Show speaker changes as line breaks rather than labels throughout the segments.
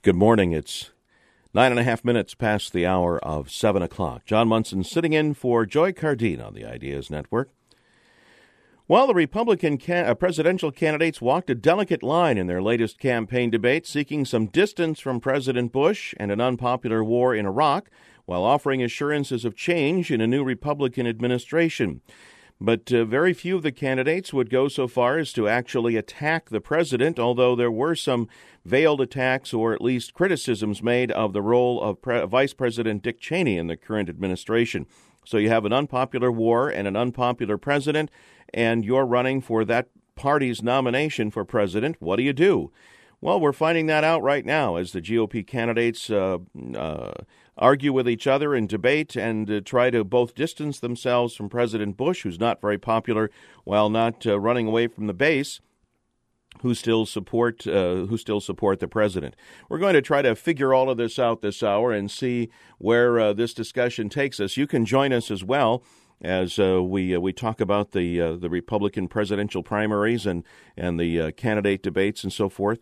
Good morning. It's 9.5 minutes past the hour of 7 o'clock. John Munson sitting in for Joy Cardine on the Ideas Network. While the Republican presidential candidates walked a delicate line in their latest campaign debate, seeking some distance from President Bush and an unpopular war in Iraq, while offering assurances of change in a new Republican administration. But very few of the candidates would go so far as to actually attack the president, although there were some veiled attacks or at least criticisms made of the role of Vice President Dick Cheney in the current administration. So you have an unpopular war and an unpopular president, and you're running for that party's nomination for president. What do? Well, we're finding that out right now as the GOP candidates argue with each other and debate and try to both distance themselves from President Bush, who's not very popular, while not running away from the base, who still support the president. We're going to try to figure all of this out this hour and see where this discussion takes us. You can join us as well as we talk about the Republican presidential primaries and the candidate debates and so forth.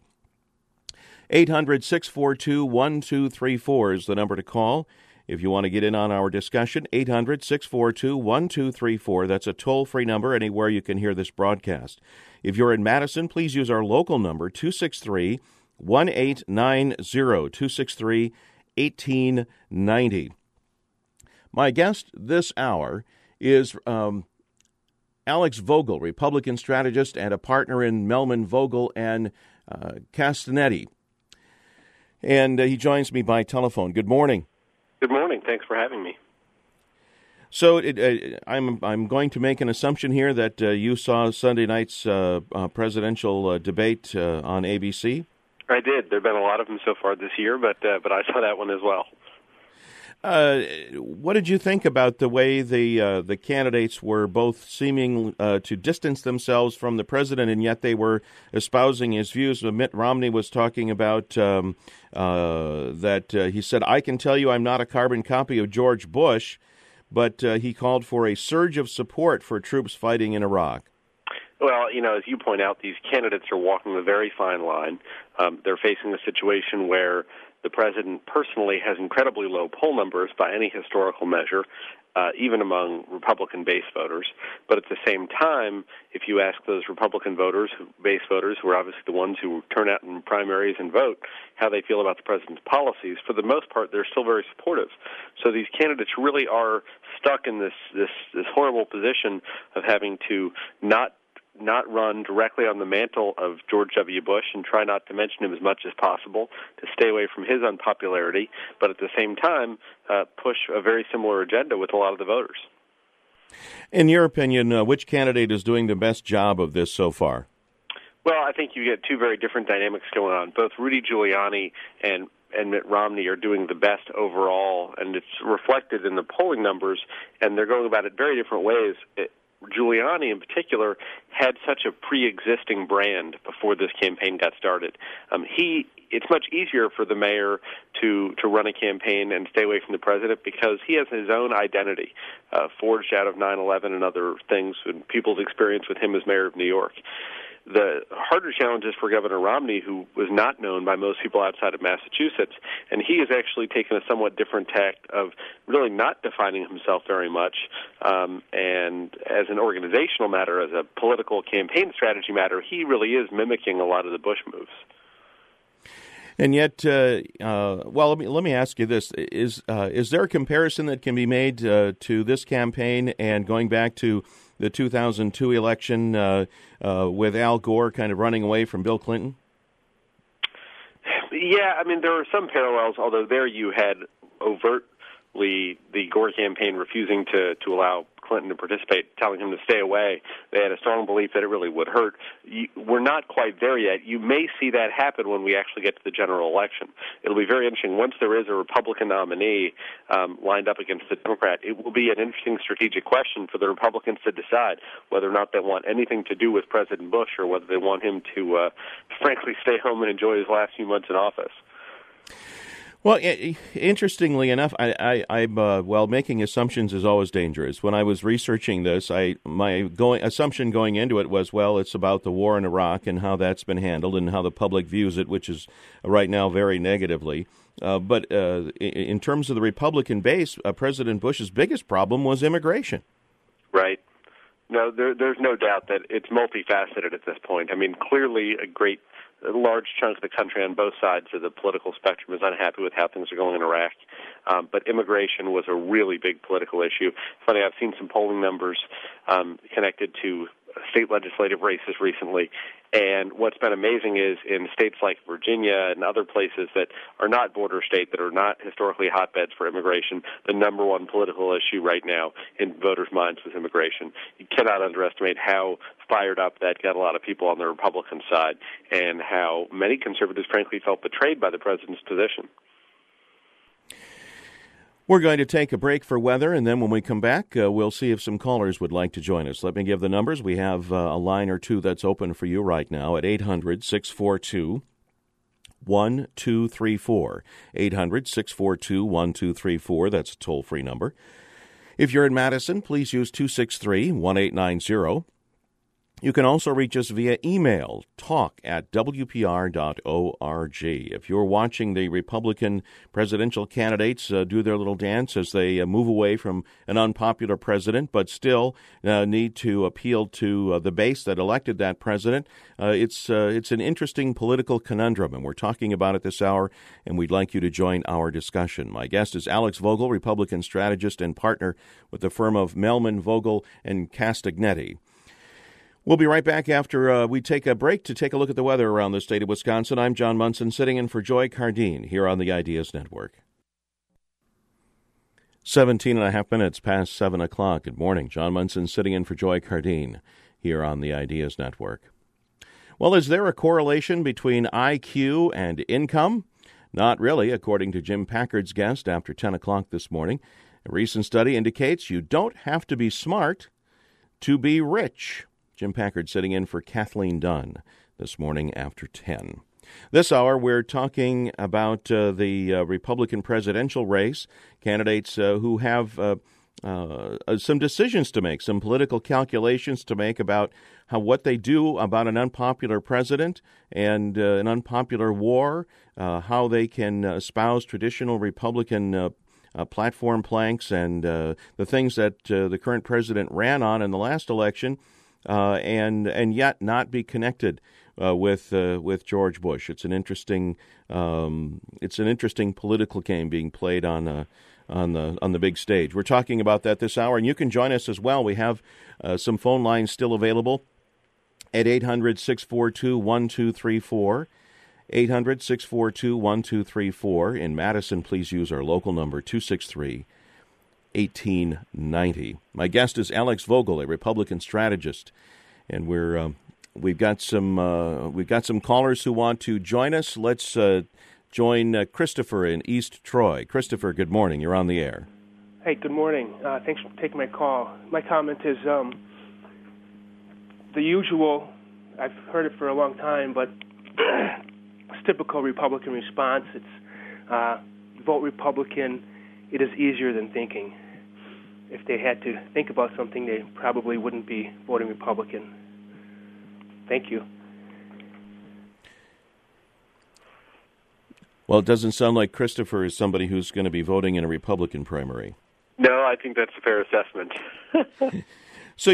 800-642-1234 is the number to call if you want to get in on our discussion. 800-642-1234. That's a toll-free number anywhere you can hear this broadcast. If you're in Madison, please use our local number, 263-1890, 263-1890. My guest this hour is Alex Vogel, Republican strategist and a partner in Mellman, Vogel, and Castanetti. And he joins me by telephone. Good morning.
Good morning. Thanks for having me.
So I'm going to make an assumption here that you saw Sunday night's presidential debate on ABC.
I did. There have been a lot of them so far this year, but I saw that one as well.
What did you think about the way the candidates were both seeming to distance themselves from the president, and yet they were espousing his views? Mitt Romney was talking about that he said, "I can tell you I'm not a carbon copy of George Bush," but he called for a surge of support for troops fighting in Iraq.
Well, as you point out, these candidates are walking a very fine line. They're facing a situation where the president personally has incredibly low poll numbers by any historical measure, even among Republican base voters. But at the same time, if you ask those Republican base voters, who are obviously the ones who turn out in primaries and vote, how they feel about the president's policies, for the most part, they're still very supportive. So these candidates really are stuck in this horrible position of having to not run directly on the mantle of George W. Bush and try not to mention him as much as possible, to stay away from his unpopularity, but at the same time push a very similar agenda with a lot of the voters.
In your opinion, which candidate is doing the best job of this so far?
Well, I think you get two very different dynamics going on. Both Rudy Giuliani and Mitt Romney are doing the best overall, and it's reflected in the polling numbers, and they're going about it very different ways. Giuliani, in particular, had such a pre-existing brand before this campaign got started. It's much easier for the mayor to run a campaign and stay away from the president because he has his own identity, forged out of 9/11 and other things, and people's experience with him as mayor of New York. The harder challenge is for Governor Romney, who was not known by most people outside of Massachusetts, and he has actually taken a somewhat different tack of really not defining himself very much, and as an organizational matter, as a political campaign strategy matter, he really is mimicking a lot of the Bush moves.
And yet, let me ask you this: is there a comparison that can be made to this campaign and going back to the 2002 election with Al Gore kind of running away from Bill Clinton?
Yeah, I mean, there are some parallels, although there you had overtly the Gore campaign refusing to allow Clinton to participate, telling him to stay away. They had a strong belief that it really would hurt. We're not quite there yet. You may see that happen when we actually get to the general election. It'll be very interesting. Once there is a Republican nominee lined up against the Democrat, it will be an interesting strategic question for the Republicans to decide whether or not they want anything to do with President Bush or whether they want him to, frankly, stay home and enjoy his last few months in office.
Well, interestingly enough, making assumptions is always dangerous. When I was researching this, my assumption going into it was, well, it's about the war in Iraq and how that's been handled and how the public views it, which is right now very negatively. But in terms of the Republican base, President Bush's biggest problem was immigration.
Right. No, there's no doubt that it's multifaceted at this point. I mean, clearly a large chunk of the country on both sides of the political spectrum is unhappy with how things are going in Iraq. But immigration was a really big political issue. Funny, I've seen some polling numbers connected to state legislative races recently. And what's been amazing is in states like Virginia and other places that are not border state, that are not historically hotbeds for immigration, the number one political issue right now in voters' minds is immigration. You cannot underestimate how fired up that got a lot of people on the Republican side and how many conservatives, frankly, felt betrayed by the president's position.
We're going to take a break for weather, and then when we come back, we'll see if some callers would like to join us. Let me give the numbers. We have a line or two that's open for you right now at 800-642-1234. 800-642-1234. That's a toll-free number. If you're in Madison, please use 263-1890. You can also reach us via email, talk@wpr.org. If you're watching the Republican presidential candidates do their little dance as they move away from an unpopular president, but still need to appeal to the base that elected that president, it's an interesting political conundrum, and we're talking about it this hour, and we'd like you to join our discussion. My guest is Alex Vogel, Republican strategist and partner with the firm of Melman, Vogel, and Castagnetti. We'll be right back after we take a break to take a look at the weather around the state of Wisconsin. I'm John Munson, sitting in for Joy Cardine here on the Ideas Network. 17 and a half minutes past 7 o'clock. Good morning. John Munson sitting in for Joy Cardine here on the Ideas Network. Well, is there a correlation between IQ and income? Not really, according to Jim Packard's guest after 10 o'clock this morning. A recent study indicates you don't have to be smart to be rich. Jim Packard sitting in for Kathleen Dunn this morning after 10. This hour, we're talking about the Republican presidential race, candidates who have some decisions to make, some political calculations to make about what they do about an unpopular president and an unpopular war, how they can espouse traditional Republican platform planks and the things that the current president ran on in the last election, and yet not be connected with George Bush. It's an interesting political game being played on the big stage. We're talking about that this hour, and you can join us as well. We have some phone lines still available at 800-642-1234. 800-642-1234. In Madison, please use our local number 263-1890. My guest is Alex Vogel, a Republican strategist, and we've got some callers who want to join us. Let's join Christopher in East Troy. Christopher, good morning. You're on the air.
Hey, good morning. Thanks for taking my call. My comment is the usual. I've heard it for a long time, but it's typical Republican response. It's vote Republican. It is easier than thinking. If they had to think about something, they probably wouldn't be voting Republican. Thank you.
Well, it doesn't sound like Christopher is somebody who's going to be voting in a Republican primary.
No, I think that's a fair assessment.
So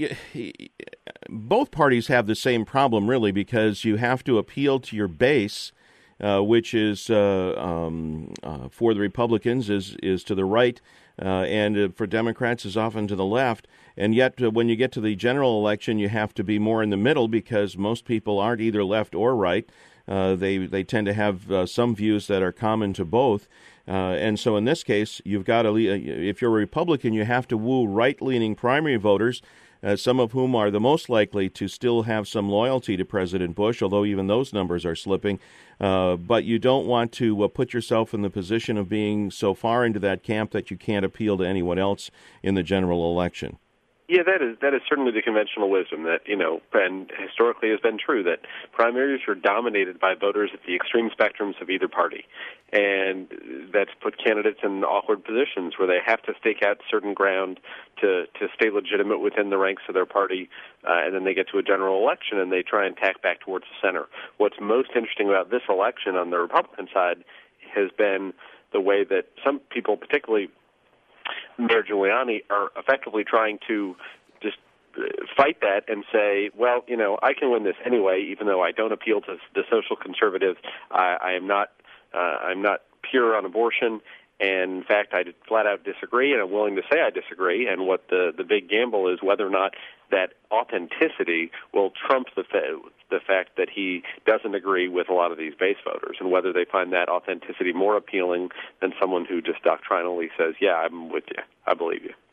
both parties have the same problem, really, because you have to appeal to your base, which is for the Republicans is to the right, and for Democrats is often to the left. And yet, when you get to the general election, you have to be more in the middle because most people aren't either left or right. They tend to have some views that are common to both. And so in this case, you've got to, if you're a Republican, you have to woo right-leaning primary voters, some of whom are the most likely to still have some loyalty to President Bush, although even those numbers are slipping. But you don't want to put yourself in the position of being so far into that camp that you can't appeal to anyone else in the general election.
Yeah, that is certainly the conventional wisdom that, and historically has been true, that primaries are dominated by voters at the extreme spectrums of either party. And that's put candidates in awkward positions where they have to stake out certain ground to stay legitimate within the ranks of their party, and then they get to a general election and they try and tack back towards the center. What's most interesting about this election on the Republican side has been the way that some people, particularly Mayor Giuliani, are effectively trying to just fight that and say, well, I can win this anyway, even though I don't appeal to the social conservatives. I'm not pure on abortion, and in fact, I flat out disagree, and I'm willing to say I disagree. And what the big gamble is whether or not that authenticity will trump the fact that he doesn't agree with a lot of these base voters, and whether they find that authenticity more appealing than someone who just doctrinally says, yeah, I'm with you, I believe you.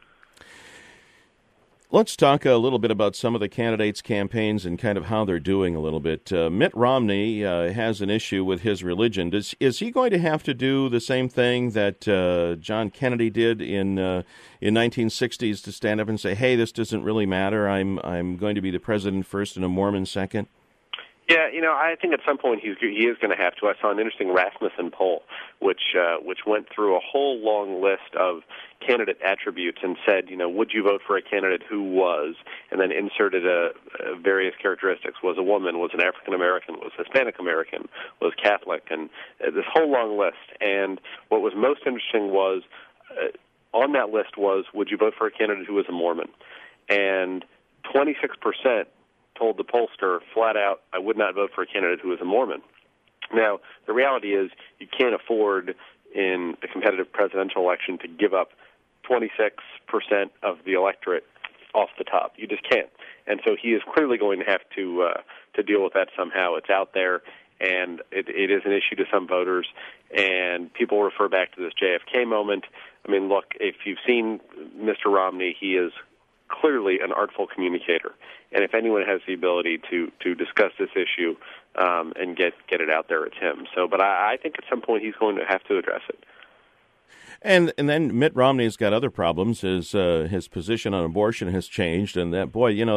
Let's talk a little bit about some of the candidates' campaigns and kind of how they're doing a little bit. Mitt Romney has an issue with his religion. Is he going to have to do the same thing that John Kennedy did in 1960s to stand up and say, hey, this doesn't really matter. I'm going to be the president first and a Mormon second?
Yeah, I think at some point he is going to have to. I saw an interesting Rasmussen poll, which went through a whole long list of candidate attributes and said, would you vote for a candidate who was, and then inserted various characteristics. Was a woman, was an African American, was Hispanic American, was Catholic, and this whole long list. And what was most interesting was, on that list was, would you vote for a candidate who was a Mormon? And 26% told the pollster flat out, I would not vote for a candidate who is a Mormon. Now, the reality is you can't afford in a competitive presidential election to give up 26% of the electorate off the top. You just can't. And so he is clearly going to have to deal with that somehow. It's out there, and it is an issue to some voters, and people refer back to this JFK moment. I mean, look, if you've seen Mr. Romney, he is clearly an artful communicator, and if anyone has the ability to discuss this issue and get it out there, it's him. So, but I think at some point he's going to have to address it.
And then Mitt Romney's got other problems. His position on abortion has changed, and that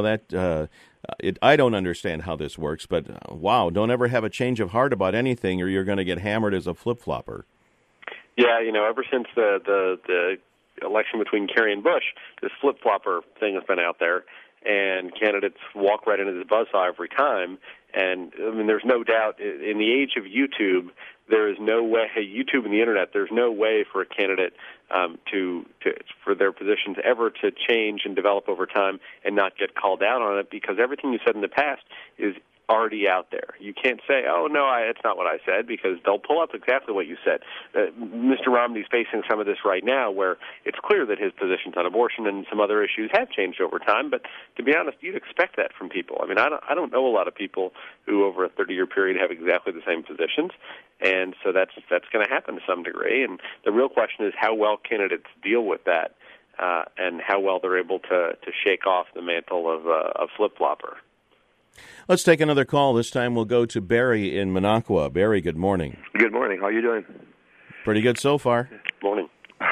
I don't understand how this works, but wow, don't ever have a change of heart about anything, or you're going to get hammered as a flip-flopper. Yeah,
ever since the election between Kerry and Bush, this flip-flopper thing has been out there, and candidates walk right into the buzzsaw every time. And, I mean, there's no doubt, in the age of YouTube, there is no way, YouTube and the Internet, there's no way for a candidate for their positions ever to change and develop over time and not get called out on it, because everything you said in the past is already out there. You can't say, oh, no, it's not what I said, because they'll pull up exactly what you said. Mr. Romney's facing some of this right now, where it's clear that his positions on abortion and some other issues have changed over time, but to be honest, you'd expect that from people. I mean, I don't know a lot of people who over a 30-year period have exactly the same positions, and so that's going to happen to some degree, and the real question is how well candidates deal with that and how well they're able to shake off the mantle of flip-flopper.
Let's take another call. This time we'll go to Barry in Minocqua. Barry, good morning.
Good morning. How are you doing?
Pretty good so far.
Morning.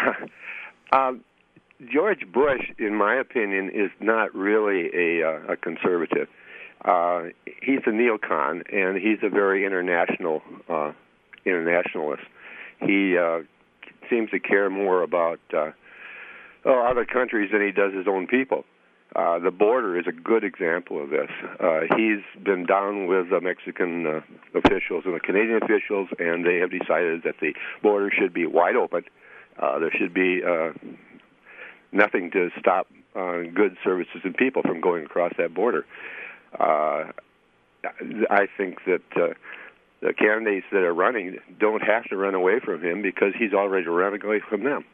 George Bush, in my opinion, is not really a conservative. He's a neocon, and he's a very internationalist. He seems to care more about other countries than he does his own people. The border is a good example of this. He's been down with the Mexican officials and the Canadian officials, and they have decided that the border should be wide open. There should be nothing to stop goods, services, and people from going across that border. I think that the candidates that are running don't have to run away from him because he's already running away from them.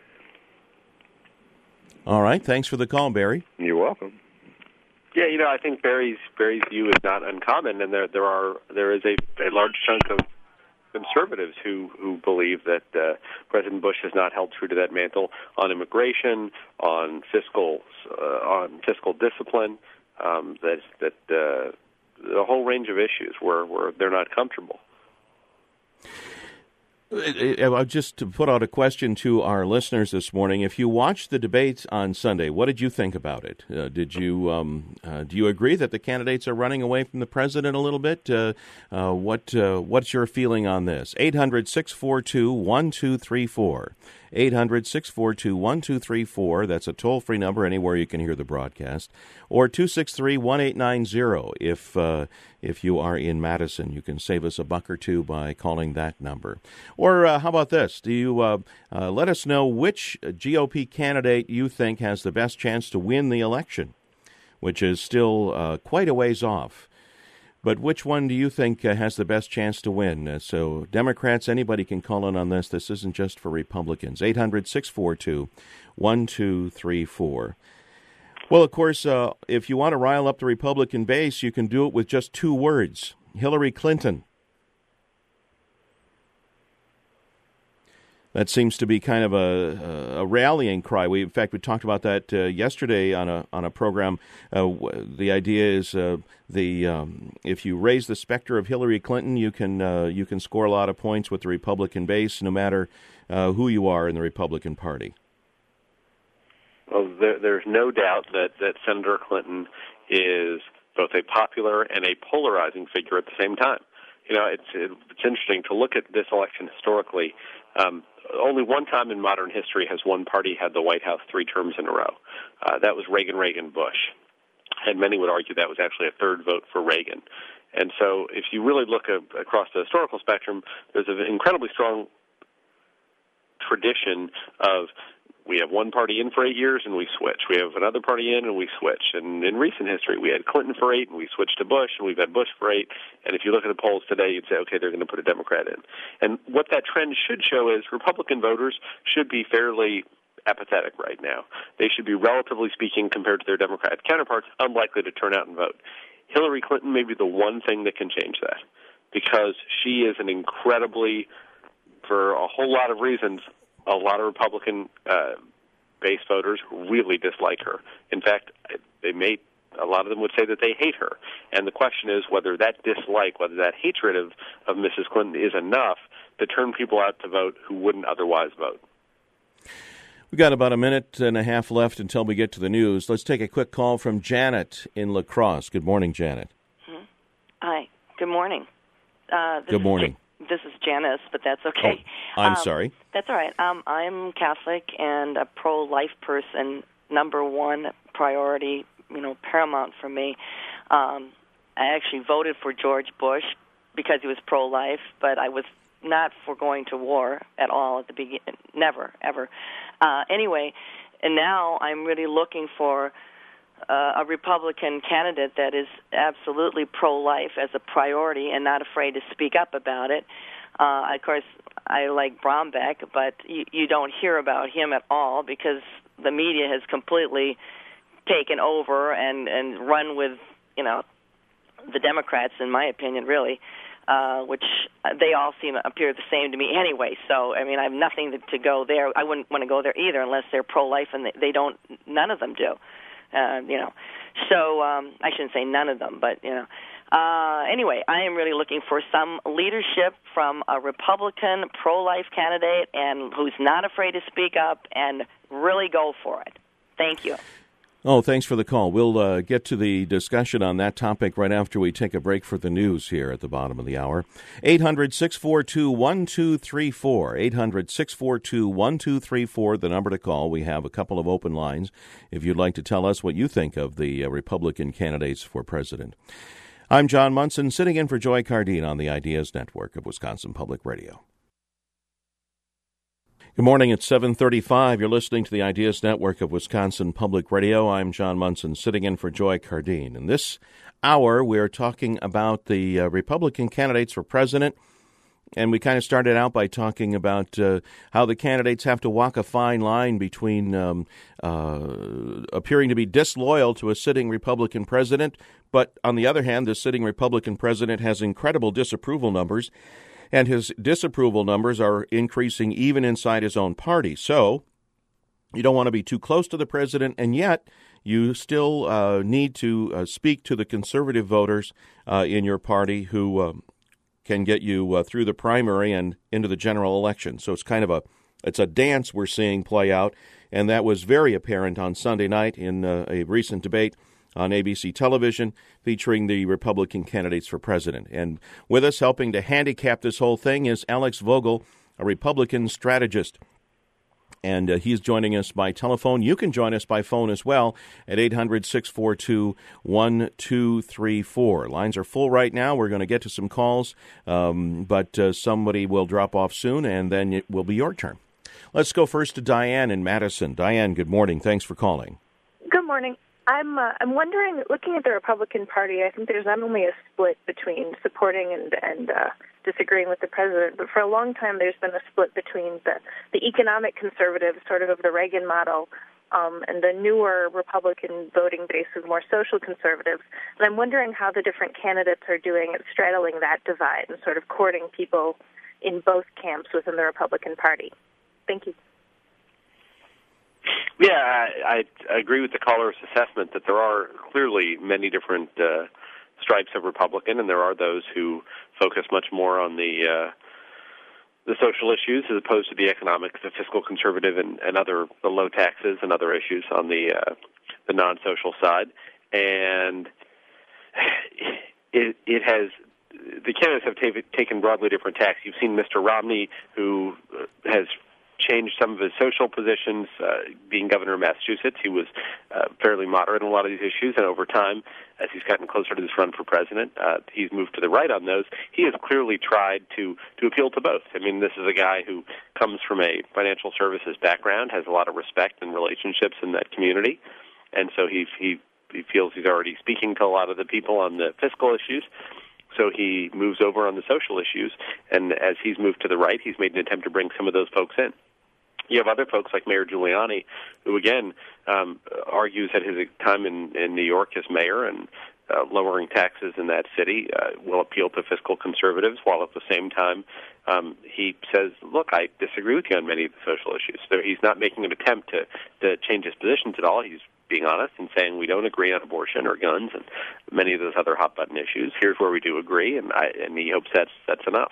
All right. Thanks for the call, Barry.
You're welcome.
Yeah, I think Barry's view is not uncommon, and there is a large chunk of conservatives who believe that President Bush has not held true to that mantle on immigration, on fiscal discipline, that the whole range of issues where they're not comfortable.
Just to put out a question to our listeners this morning, if you watched the debate on Sunday, what did you think about it? Do you agree that the candidates are running away from the president a little bit? What's your feeling on this? 800-642-1234. 800-642-1234. That's a toll-free number anywhere you can hear the broadcast. Or 263-1890 if you are in Madison. You can save us $1 or $2 by calling that number. Or how about this? Do you let us know which GOP candidate you think has the best chance to win the election, which is still quite a ways off. But which one do you think has the best chance to win? So Democrats, anybody can call in on this. This isn't just for Republicans. 800-642-1234. Well, of course, if you want to rile up the Republican base, you can do it with just 2 words. Hillary Clinton. That seems to be kind of a rallying cry. In fact, we talked about that yesterday on a program. The idea is if you raise the specter of Hillary Clinton, you can score a lot of points with the Republican base, no matter who you are in the Republican Party.
Well, there's no doubt that Senator Clinton is both a popular and a polarizing figure at the same time. You know, it's interesting to look at this election historically. Only one time in modern history has one party had the White House 3 terms in a row. That was Reagan-Bush. And many would argue that was actually a third vote for Reagan. And so if you really look across the historical spectrum, there's an incredibly strong tradition of we have one party in for 8 years and we switch. We have another party in and we switch. And in recent history, we had Clinton for 8 and we switched to Bush, and we've had Bush for 8. And if you look at the polls today, you'd say, okay, they're going to put a Democrat in. And what that trend should show is Republican voters should be fairly apathetic right now. They should be, relatively speaking, compared to their Democratic counterparts, unlikely to turn out and vote. Hillary Clinton may be the one thing that can change that, because she is an incredibly, for a whole lot of reasons, a lot of Republican base voters really dislike her. In fact, a lot of them would say that they hate her. And the question is whether that dislike, whether that hatred of Mrs. Clinton is enough to turn people out to vote who wouldn't otherwise vote.
We've got about a minute and a half left until we get to the news. Let's take a quick call from Janet in La Crosse. Good morning, Janet.
Hi. Good morning.
Good morning.
This is Janice, but that's okay.
Oh, I'm sorry.
That's all right. I'm Catholic and a pro-life person. Number one priority, paramount for me. I actually voted for George Bush because he was pro-life, but I was not for going to war at all at the beginning. Never, ever. Anyway, and now I'm really looking for a Republican candidate that is absolutely pro-life as a priority and not afraid to speak up about it. Of course, I like Brombeck, but you don't hear about him at all because the media has completely taken over and run with, the Democrats, in my opinion, really, which they all appear the same to me anyway. So, I have nothing to go there. I wouldn't want to go there either unless they're pro-life, and they don't. None of them do. So I shouldn't say none of them, but, anyway, I am really looking for some leadership from a Republican pro-life candidate and who's not afraid to speak up and really go for it. Thank you.
Oh, thanks for the call. We'll get to the discussion on that topic right after we take a break for the news here at the bottom of the hour. 800-642-1234. 800-642-1234, the number to call. We have a couple of open lines if you'd like to tell us what you think of the Republican candidates for president. I'm John Munson, sitting in for Joy Cardine on the Ideas Network of Wisconsin Public Radio. Good morning. It's 7:35. You're listening to the Ideas Network of Wisconsin Public Radio. I'm John Munson, sitting in for Joy Cardine. In this hour, we're talking about the Republican candidates for president, and we kind of started out by talking about how the candidates have to walk a fine line between appearing to be disloyal to a sitting Republican president, but on the other hand, the sitting Republican president has incredible disapproval numbers, and his disapproval numbers are increasing even inside his own party. So you don't want to be too close to the president, and yet you still need to speak to the conservative voters in your party who can get you through the primary and into the general election. So it's a dance we're seeing play out, and that was very apparent on Sunday night in a recent debate on ABC television featuring the Republican candidates for president. And with us helping to handicap this whole thing is Alex Vogel, a Republican strategist. And he's joining us by telephone. You can join us by phone as well at 800-642-1234. Lines are full right now. We're going to get to some calls, but somebody will drop off soon, and then it will be your turn. Let's go first to Diane in Madison. Diane, good morning. Thanks for calling.
Good morning. I'm wondering, looking at the Republican Party, I think there's not only a split between supporting and disagreeing with the president, but for a long time there's been a split between the economic conservatives, sort of the Reagan model, and the newer Republican voting base of more social conservatives. And I'm wondering how the different candidates are doing at straddling that divide and sort of courting people in both camps within the Republican Party. Thank you.
Yeah, I agree with the caller's assessment that there are clearly many different stripes of Republican, and there are those who focus much more on the social issues as opposed to the economic, the fiscal conservative, and the low taxes and other issues on the non-social side. And it has. The candidates have taken broadly different tacks. You've seen Mr. Romney, who has changed some of his social positions. Being governor of Massachusetts, he was fairly moderate on a lot of these issues, and over time, as he's gotten closer to this run for president, he's moved to the right on those. He has clearly tried to appeal to both. I mean, this is a guy who comes from a financial services background, has a lot of respect and relationships in that community, and so he feels he's already speaking to a lot of the people on the fiscal issues. So he moves over on the social issues, and as he's moved to the right, he's made an attempt to bring some of those folks in. You have other folks like Mayor Giuliani, who, again, argues that his time in New York as mayor and lowering taxes in that city will appeal to fiscal conservatives, while at the same time he says, look, I disagree with you on many of the social issues. So he's not making an attempt to change his positions at all. He's being honest and saying we don't agree on abortion or guns and many of those other hot-button issues. Here's where we do agree, and he hopes that's enough.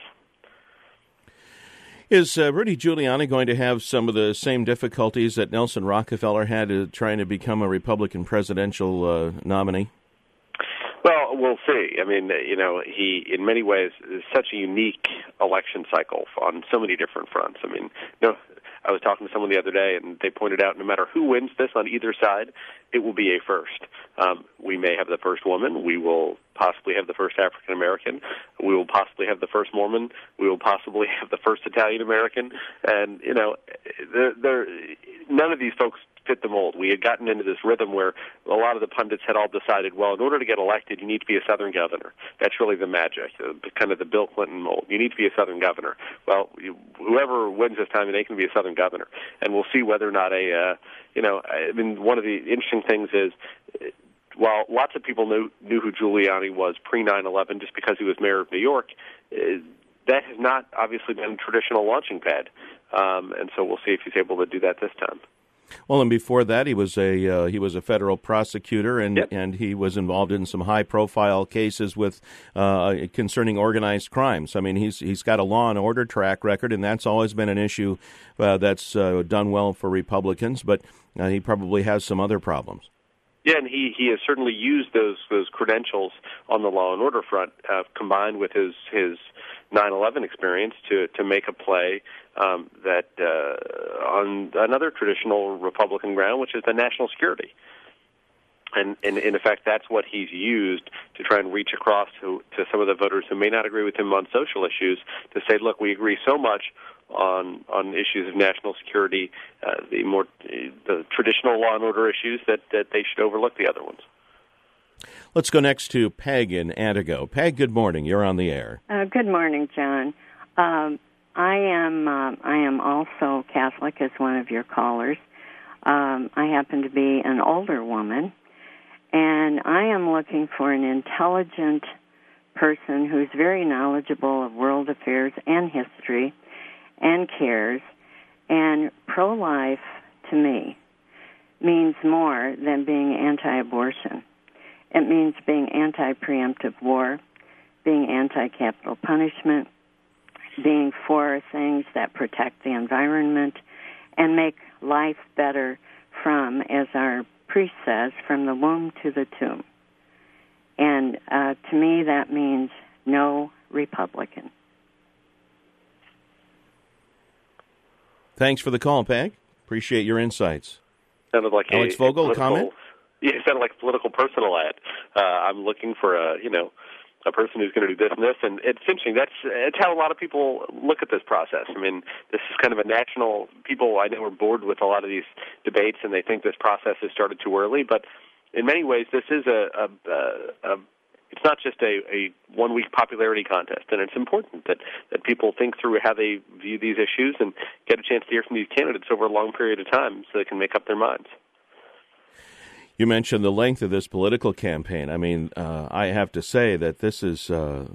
Is Rudy Giuliani going to have some of the same difficulties that Nelson Rockefeller had trying to become a Republican presidential nominee?
Well, we'll see. I mean, he, in many ways, is such a unique election cycle on so many different fronts. I mean, I was talking to someone the other day, and they pointed out no matter who wins this on either side, it will be a first. We may have the first woman. We will possibly have the first African American. We will possibly have the first Mormon. We will possibly have the first Italian American. And, none of these folks fit the mold. We had gotten into this rhythm where a lot of the pundits had all decided, well, in order to get elected, you need to be a Southern governor. That's really the magic, kind of the Bill Clinton mold. You need to be a Southern governor. Well, whoever wins this time, they can be a Southern governor. And we'll see whether or not one of the interesting things is, while lots of people knew who Giuliani was pre-9/11 just because he was mayor of New York, that has not obviously been a traditional launching pad. And so we'll see if he's able to do that this time.
Well, and before that, he was a federal prosecutor, and
Yep.
and he was involved in some high-profile cases with concerning organized crimes. I mean, he's got a law and order track record, and that's always been an issue that's done well for Republicans. But he probably has some other problems.
Yeah, and he has certainly used those credentials on the law and order front, combined with his 9/11 experience to make a play that on another traditional Republican ground, which is the national security. And in effect, that's what he's used to try and reach across to some of the voters who may not agree with him on social issues, to say, look, we agree so much on issues of national security, the traditional law and order issues, that they should overlook the other ones.
Let's go next to Peg in Antigo. Peg, good morning. You're on the air.
Good morning, John. I am also Catholic, as one of your callers. I happen to be an older woman, and I am looking for an intelligent person who's very knowledgeable of world affairs and history and cares. And pro-life, to me, means more than being anti-abortion. It means being anti-preemptive war. being anti-capital punishment, being for things that protect the environment and make life better from, as our priest says, from the womb to the tomb. And to me, that means no Republican.
Thanks for the call, Peg. Appreciate your insights.
Sounded like
Alex Vogel, a comment?
Yeah, it sounded like a political personal ad. I'm looking for a person who's going to do this and this, and it's interesting. It's how a lot of people look at this process. I mean, this is kind of a national. People I know are bored with a lot of these debates, and they think this process has started too early. But in many ways, this is it's not just a 1 week popularity contest, and it's important that people think through how they view these issues and get a chance to hear from these candidates over a long period of time so they can make up their minds.
You mentioned the length of this political campaign. I mean, I have to say that this is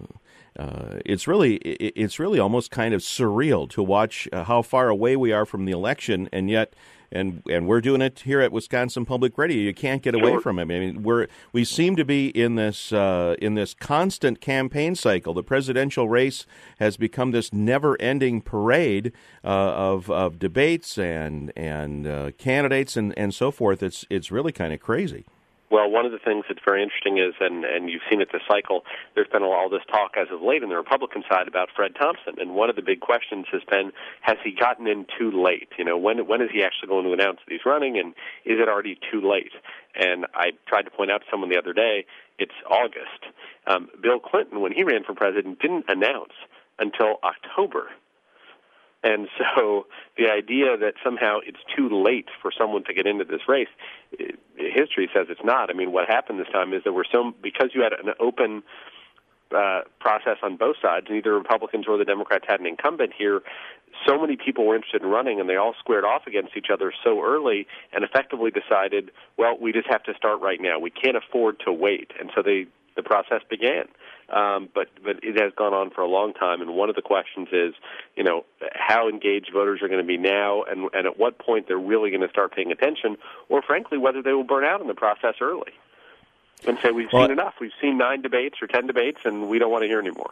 it's really almost kind of surreal to watch how far away we are from the election, and yet. And we're doing it here at Wisconsin Public Radio. You can't get away from it. I mean, we seem to be in this constant campaign cycle. The presidential race has become this never-ending parade of debates and candidates and so forth. It's really kind of crazy.
Well, one of the things that's very interesting is, and you've seen it this cycle, there's been all this talk as of late on the Republican side about Fred Thompson, and one of the big questions has been, has he gotten in too late? You know, when is he actually going to announce that he's running, and is it already too late? And I tried to point out to someone the other day, it's August. Bill Clinton, when he ran for president, didn't announce until October. And so the idea that somehow it's too late for someone to get into this race, history says it's not. I mean, what happened this time is there were because you had an open process on both sides, neither Republicans or the Democrats had an incumbent here, so many people were interested in running, and they all squared off against each other so early and effectively decided, well, we just have to start right now. We can't afford to wait. And so the process began. But it has gone on for a long time, and one of the questions is, you know, how engaged voters are going to be now, and at what point they're really going to start paying attention, or frankly, whether they will burn out in the process early and say, we've seen enough. We've seen 9 debates or 10 debates, and we don't want to hear anymore.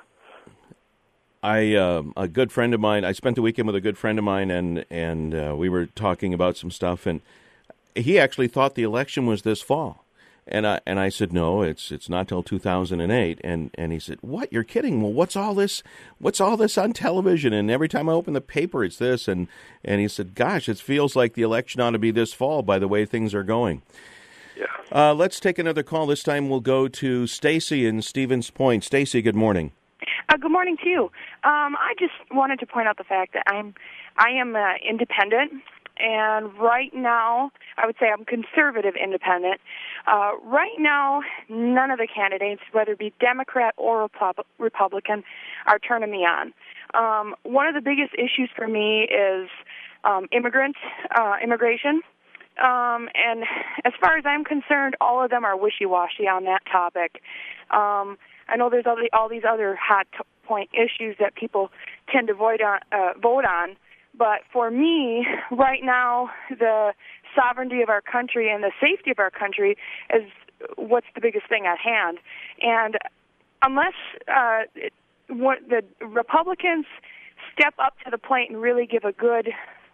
A good friend of mine, I spent the weekend with a good friend of mine, and we were talking about some stuff, and he actually thought the election was this fall. And I said, no, it's not till 2008. And he said, what? You're kidding? Well, what's all this on television? And every time I open the paper, it's this. And he said, gosh, it feels like the election ought to be this fall by the way things are going. Yeah. Let's take another call. This time we'll go to Stacy in Stevens Point. Stacy, good morning.
Good morning to you. I just wanted to point out the fact that I am independent. And right now, I would say I'm conservative independent. Right now, none of the candidates, whether it be Democrat or Republican, are turning me on. One of the biggest issues for me is immigration. And as far as I'm concerned, all of them are wishy-washy on that topic. I know there's all these other hot point issues that people tend to vote on. But for me, right now, the sovereignty of our country and the safety of our country is what's the biggest thing at hand. And unless what the Republicans step up to the plate and really give a good,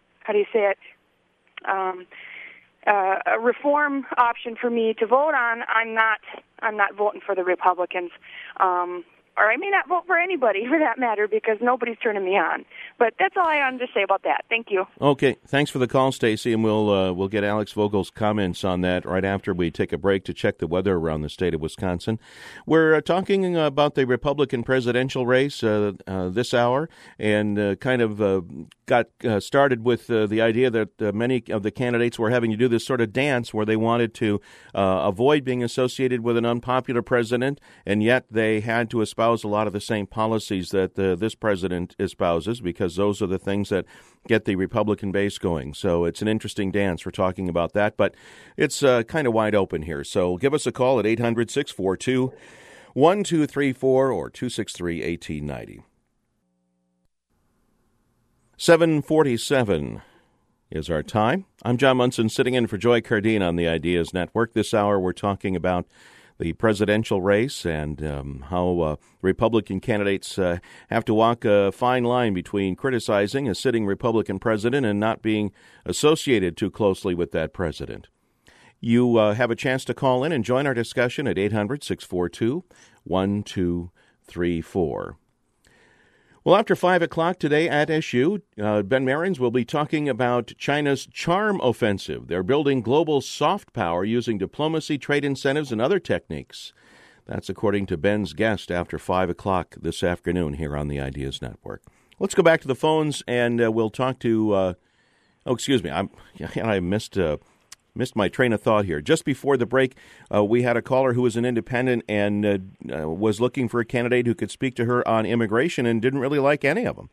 a reform option for me to vote on, I'm not voting for the Republicans. Or I may not vote for anybody for that matter because nobody's turning me on. But that's all I wanted to say about that. Thank you.
Okay, thanks for the call, Stacy, and we'll get Alex Vogel's comments on that right after we take a break to check the weather around the state of Wisconsin. We're talking about the Republican presidential race this hour, and got started with the idea that many of the candidates were having to do this sort of dance where they wanted to avoid being associated with an unpopular president, and yet they had to espouse a lot of the same policies that this president espouses, because those are the things that get the Republican base going. So it's an interesting dance. We're talking about that, but it's kind of wide open here. So give us a call at 800-642-1234 or 263-1890. 7:47 is our time. I'm John Munson, sitting in for Joy Cardine on the Ideas Network. This hour we're talking about the presidential race and how Republican candidates have to walk a fine line between criticizing a sitting Republican president and not being associated too closely with that president. You have a chance to call in and join our discussion at 800-642-1234. Well, after 5 o'clock today at SU, Ben Merens will be talking about China's charm offensive. They're building global soft power using diplomacy, trade incentives, and other techniques. That's according to Ben's guest after 5 o'clock this afternoon here on the Ideas Network. Let's go back to the phones, and we'll talk to I missed my train of thought here. Just before the break, we had a caller who was an independent and was looking for a candidate who could speak to her on immigration and didn't really like any of them.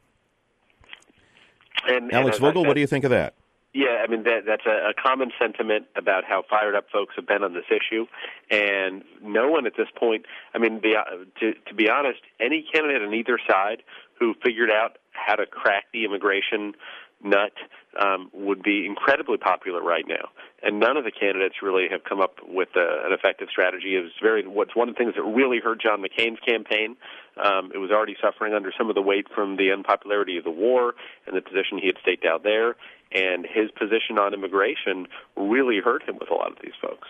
And Alex Vogel, what do you think of that?
Yeah, I mean, that's a common sentiment about how fired up folks have been on this issue. And no one at this point, I mean, to be honest, any candidate on either side who figured out how to crack the immigration nut would be incredibly popular right now. And none of the candidates really have come up with an effective strategy. What's one of the things that really hurt John McCain's campaign. It was already suffering under some of the weight from the unpopularity of the war and the position he had staked out there. And his position on immigration really hurt him with a lot of these folks.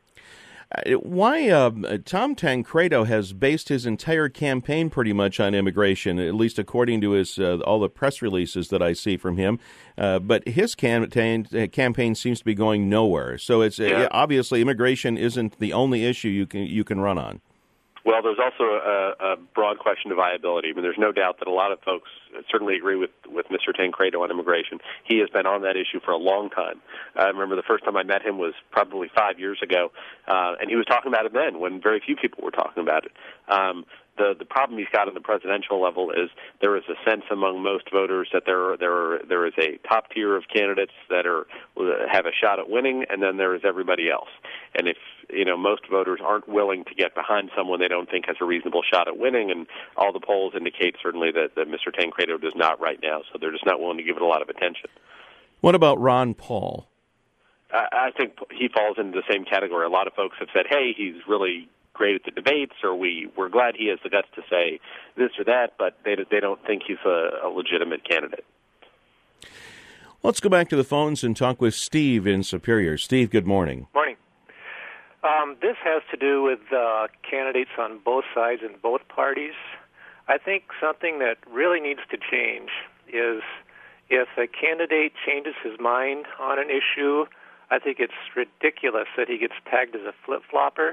Why Tom Tancredo has based his entire campaign pretty much on immigration, at least according to his all the press releases that I see from him. But his campaign seems to be going nowhere. So it's obviously immigration isn't the only issue you can run on.
Well, there's also a broad question of viability. I mean, there's no doubt that a lot of folks certainly agree with Mr. Tancredo on immigration. He has been on that issue for a long time. I remember the first time I met him was probably 5 years ago, and he was talking about it then when very few people were talking about it. The problem he's got on the presidential level is there is a sense among most voters that there is a top tier of candidates that have a shot at winning, and then there is everybody else. And if most voters aren't willing to get behind someone they don't think has a reasonable shot at winning, and all the polls indicate certainly that Mr. Tancredo does not right now, so they're just not willing to give it a lot of attention.
What about Ron Paul?
I think he falls into the same category. A lot of folks have said, hey, he's really great at the debates, or we're glad he has the guts to say this or that, but they don't think he's a legitimate candidate.
Let's go back to the phones and talk with Steve in Superior. Steve, good morning.
Morning. This has to do with candidates on both sides in both parties. I think something that really needs to change is if a candidate changes his mind on an issue, I think it's ridiculous that he gets tagged as a flip-flopper.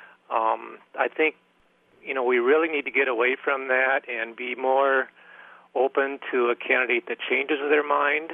I think, we really need to get away from that and be more open to a candidate that changes their mind.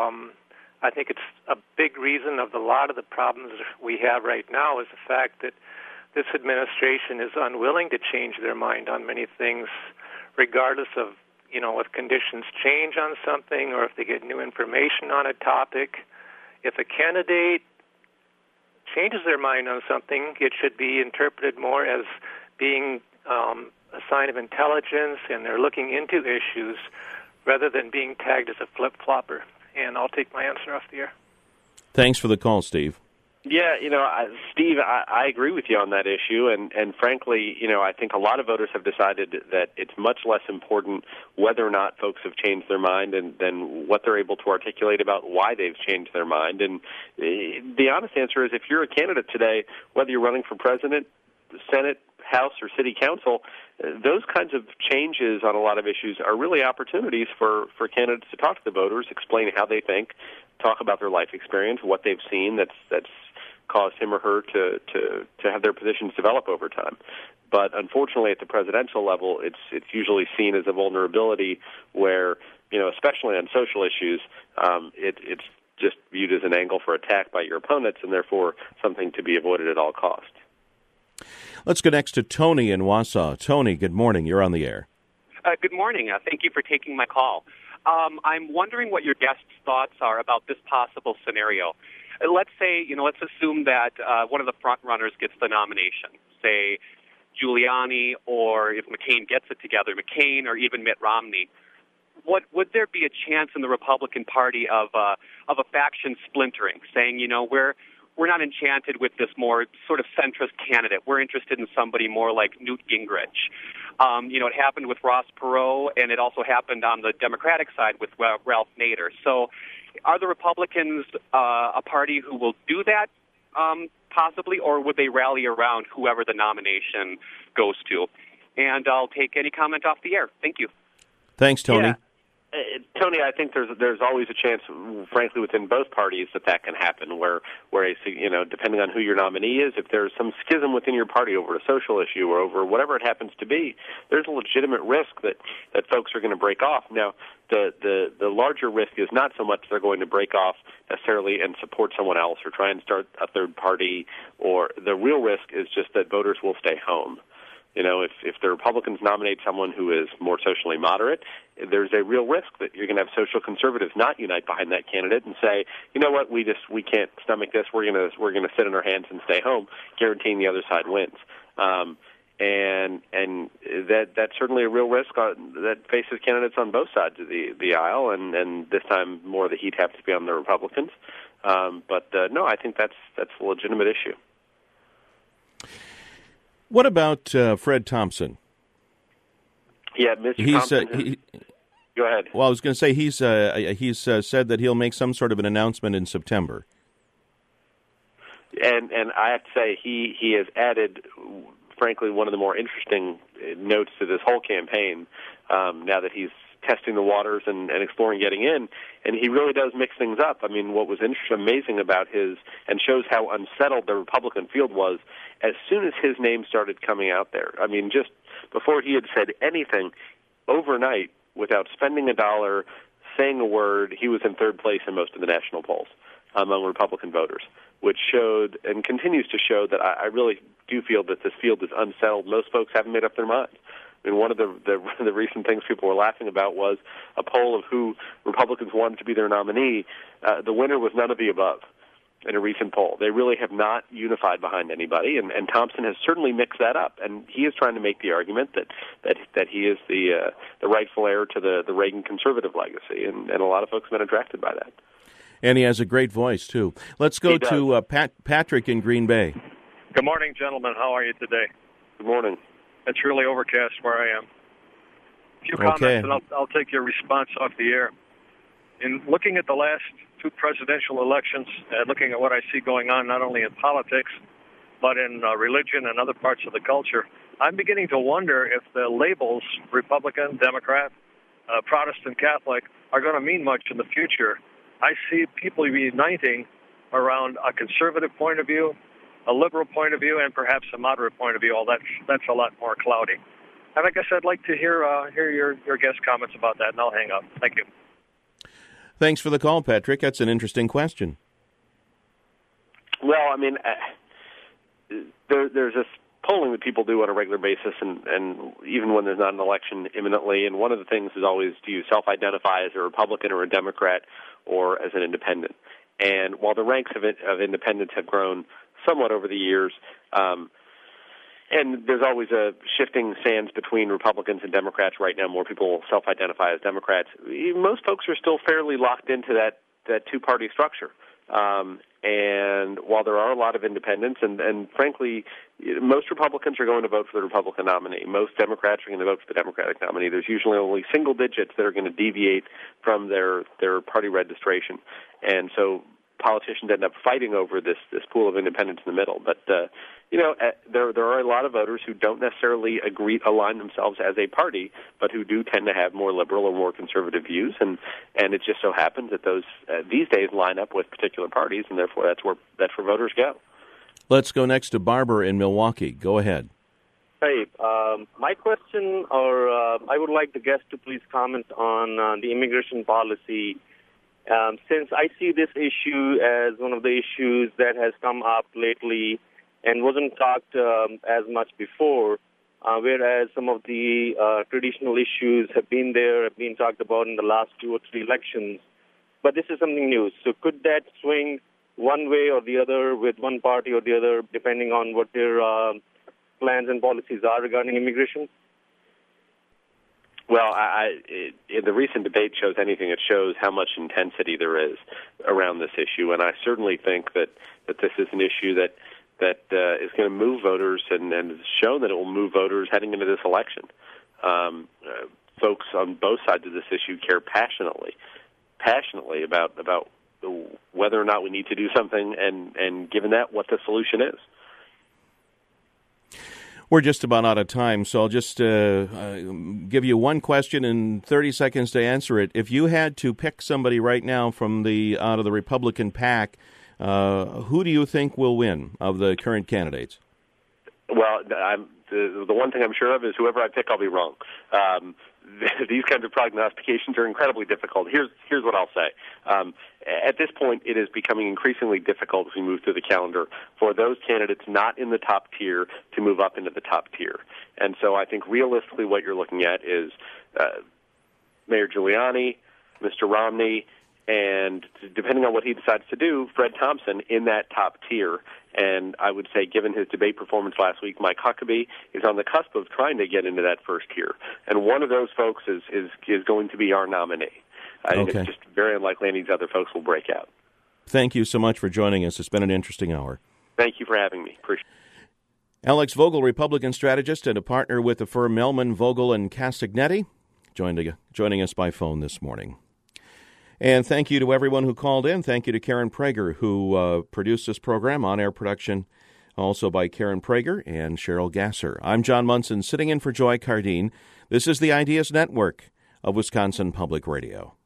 I think it's a big reason of a lot of the problems we have right now is the fact that this administration is unwilling to change their mind on many things, regardless of, if conditions change on something or if they get new information on a topic. If a candidate changes their mind on something, it should be interpreted more as being a sign of intelligence and they're looking into issues rather than being tagged as a flip-flopper. And I'll take my answer off the air.
Thanks for the call, Steve.
Yeah, Steve, I agree with you on that issue, and frankly, I think a lot of voters have decided that it's much less important whether or not folks have changed their mind than what they're able to articulate about why they've changed their mind. And the honest answer is if you're a candidate today, whether you're running for president, Senate, House, or City Council, those kinds of changes on a lot of issues are really opportunities for candidates to talk to the voters, explain how they think, talk about their life experience, what they've seen that's caused him or her to have their positions develop over time. But unfortunately, at the presidential level, it's usually seen as a vulnerability where, especially on social issues, it's just viewed as an angle for attack by your opponents and therefore something to be avoided at all costs.
Let's go next to Tony in Wausau. Tony, good morning. You're on the air.
Good morning. Thank you for taking my call. I'm wondering what your guest's thoughts are about this possible scenario. Let's say, let's assume that one of the front runners gets the nomination, say Giuliani, or if McCain gets it together, McCain or even Mitt Romney. Would there be a chance in the Republican Party of a faction splintering, saying, we're not enchanted with this more sort of centrist candidate. We're interested in somebody more like Newt Gingrich. It happened with Ross Perot, and it also happened on the Democratic side with Ralph Nader. So are the Republicans a party who will do that possibly, or would they rally around whoever the nomination goes to? And I'll take any comment off the air. Thank you.
Thanks, Tony.
Yeah. Tony, I think there's always a chance, frankly, within both parties that can happen. Where depending on who your nominee is, if there's some schism within your party over a social issue or over whatever it happens to be, there's a legitimate risk that folks are going to break off. Now, the larger risk is not so much they're going to break off necessarily and support someone else or try and start a third party. Or the real risk is just that voters will stay home. If the Republicans nominate someone who is more socially moderate, there's a real risk that you're going to have social conservatives not unite behind that candidate and say, you know what, we can't stomach this. We're going to sit on our hands and stay home, guaranteeing the other side wins. And that's certainly a real risk that faces candidates on both sides of the aisle, and this time more of the heat happens to be on the Republicans. No, I think that's a legitimate issue.
What about Fred Thompson?
Yeah, Mr. Thompson. Go ahead.
Well, I was going to say he's said that he'll make some sort of an announcement in September.
And I have to say he has added, frankly, one of the more interesting notes to this whole campaign. Now that he's testing the waters and exploring getting in, and he really does mix things up. I mean, what was amazing about his, and shows how unsettled the Republican field was, as soon as his name started coming out there, I mean, just before he had said anything, overnight, without spending a dollar, saying a word, he was in third place in most of the national polls among Republican voters, which showed and continues to show that I really do feel that this field is unsettled. Most folks haven't made up their minds. I mean, one of the recent things people were laughing about was a poll of who Republicans wanted to be their nominee. The winner was none of the above in a recent poll. They really have not unified behind anybody, and Thompson has certainly mixed that up. And he is trying to make the argument that he is the rightful heir to the Reagan conservative legacy, and a lot of folks have been attracted by that.
And he has a great voice, too. Let's go to Patrick in Green Bay.
Good morning, gentlemen. How are you today?
Good morning.
It's really overcast where I am. A few comments, and I'll take your response off the air. In looking at the last two presidential elections, and looking at what I see going on not only in politics, but in religion and other parts of the culture, I'm beginning to wonder if the labels Republican, Democrat, Protestant, Catholic are going to mean much in the future. I see people uniting around a conservative point of view, a liberal point of view, and perhaps a moderate point of view. That's a lot more cloudy. And I guess I'd like to hear your guest comments about that, and I'll hang up. Thank you.
Thanks for the call, Patrick. That's an interesting question.
Well, I mean, there's this polling that people do on a regular basis, and even when there's not an election imminently. And one of the things is always, do you self-identify as a Republican or a Democrat or as an independent? And while the ranks of independents have grown somewhat over the years, and there's always a shifting sands between Republicans and Democrats right now. More people self-identify as Democrats. Most folks are still fairly locked into that two-party structure. And while there are a lot of independents, and frankly, most Republicans are going to vote for the Republican nominee. Most Democrats are going to vote for the Democratic nominee. There's usually only single digits that are going to deviate from their party registration. And so politicians end up fighting over this pool of independents in the middle. But there are a lot of voters who don't necessarily align themselves as a party, but who do tend to have more liberal or more conservative views, and it just so happens that those these days line up with particular parties, and therefore that's where voters go.
Let's go next to Barbara in Milwaukee. Go ahead.
Hey, my question, or I would like the guest to please comment on the immigration policy. Since I see this issue as one of the issues that has come up lately and wasn't talked as much before, whereas some of the traditional issues have been talked about in the last 2 or 3 elections. But this is something new. So could that swing one way or the other with one party or the other, depending on what their plans and policies are regarding immigration?
Well, the recent debate shows anything. It shows how much intensity there is around this issue, and I certainly think that this is an issue that is going to move voters, and has shown that it will move voters heading into this election. Folks on both sides of this issue care passionately about whether or not we need to do something, and given that, what the solution is.
We're just about out of time, so I'll just give you one question in 30 seconds to answer it. If you had to pick somebody right now out of the Republican pack, who do you think will win of the current candidates?
Well, the one thing I'm sure of is whoever I pick, I'll be wrong. These kinds of prognostications are incredibly difficult. Here's what I'll say. At this point, it is becoming increasingly difficult as we move through the calendar for those candidates not in the top tier to move up into the top tier. And so I think realistically what you're looking at is Mayor Giuliani, Mr. Romney, and depending on what he decides to do, Fred Thompson in that top tier. And I would say, given his debate performance last week, Mike Huckabee is on the cusp of trying to get into that first tier. And one of those folks is going to be our nominee. I think it's just very unlikely any of these other folks will break out.
Thank you so much for joining us. It's been an interesting hour.
Thank you for having me. Appreciate it.
Alex Vogel, Republican strategist and a partner with the firm Mellman, Vogel, and Castagnetti, joining us by phone this morning. And thank you to everyone who called in. Thank you to Karen Prager, who produced this program, on-air production, also by Karen Prager and Cheryl Gasser. I'm John Munson, sitting in for Joy Cardine. This is the Ideas Network of Wisconsin Public Radio.